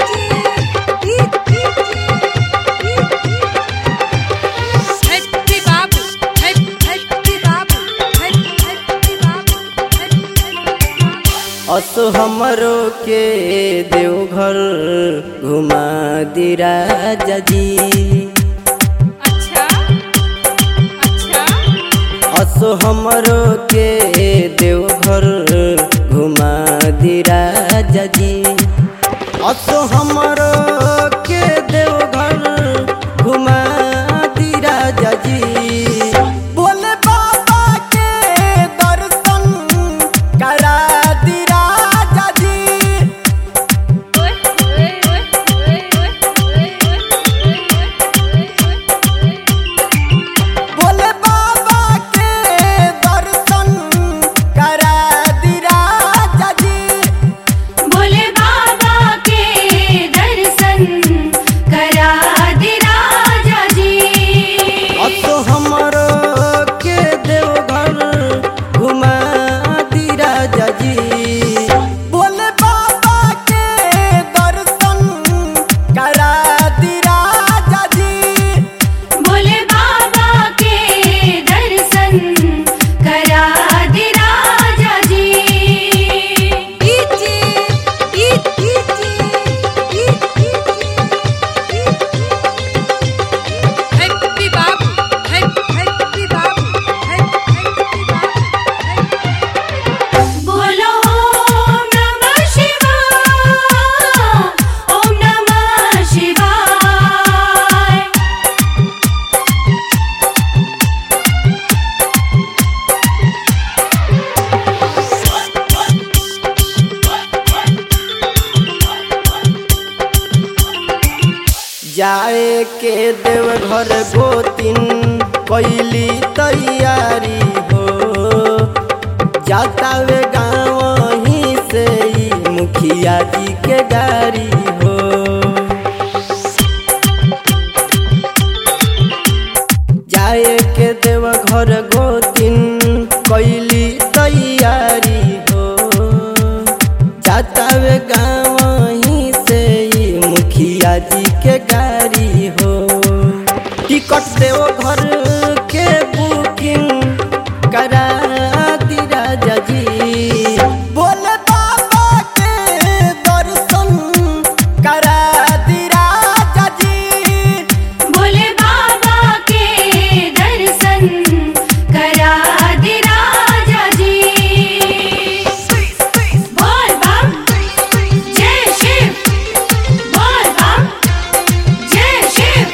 असो हमरो के देवघर घुमा दी राजा जी। अच्छा अच्छा असो हमरो के देवघर घुमा दी राजा जी। असो हमरो के देवघर घुमा दी राजा जी। बोले बाबा के दर्शन करा दी राजा जी। बोले बाबा के दर्शन करा दी राजा जी। भोले बाबा के दर्शन करा दे राजा जी। असो हमरो के देवघर घुमा दी राजा जी। बोले बाबा के दर्शन करा दी राजा जी। भोले बाबा के दर्शन करा दे राजा जी। हैप्पी बाबू हैप्पी बाबू बोलो ओम नमः शिवाय ओम नमः शिवाय। जाए के देवघर गोतिन कैली तैयारी हो। जातावे गाँव ही से ही मुखिया जी के गाड़ी हो। जाए के देवघर गोतिन कैली तैयारी हो। जातावे गाँव ही से ही मुखिया जी के गाड़ी हो। टिकट देवघर के बुकिंग करा दी राजा जी। बोले बाबा के दर्शन करा दी राजा जी। भोले बाबा के दर्शन करा दे राजा जी। बोल बम जय शिव बोल बम जय शिव।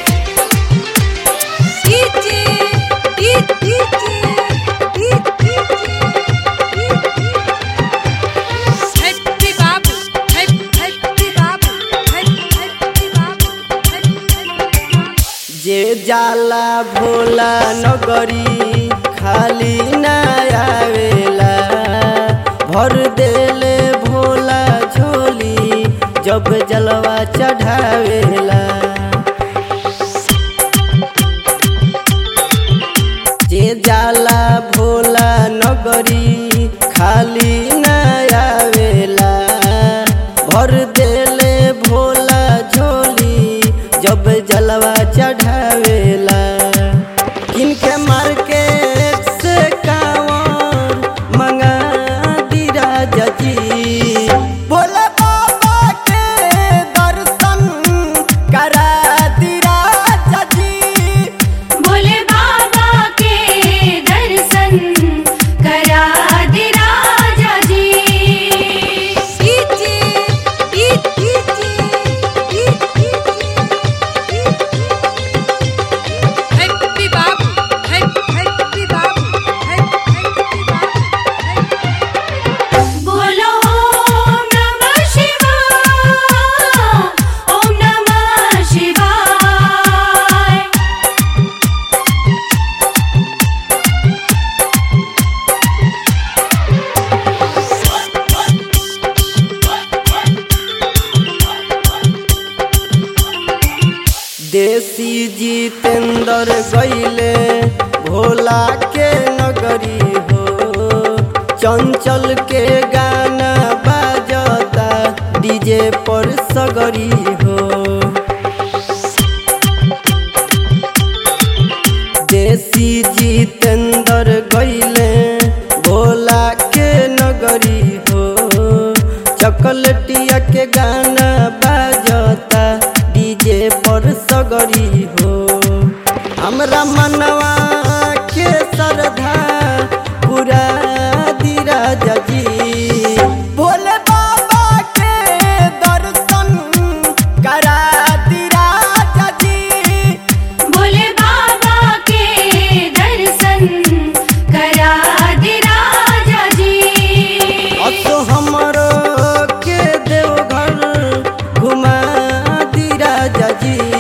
हैप्पी बाबू हैप्पी बाबू जे जाला भोला नगरी खाली ना आवेला। भर देले भोला झोली जब जलवा चढ़ावेला। जे जाला भोला नगरी खाली ना आवेला। भर देले भोला झोली जब जलवा चढ़ावेला। किनके मार्केट से कांवर मंगा दी राजा जी। बोले बाबा के दर्शन करा दी राजा जी। भोले बाबा के दर्शन करा दे राजा जी। हैप्पी बाबू हैप्पी बाबू बोलो ओम नमः शिवाय ओम नमः शिवाय। देसी जितेंद्र गईले भोला के नगरी हो। चंचल के गाना बाजता डीजे डीजे पर सगरी हो। देसी जितेंद्र गईले भोला के नगरी हो। चॉकलेटिया के गाना बाजता डीजे पर सगरी हो। हमरा मनवा के श्रद्धा पूरा दी राजा जी। भोले बाबा के दर्शन करा दी राजा जी। भोले बाबा के दर्शन करा दे राजा जी। असो हमरो के देवघर घुमा दी राजा जी।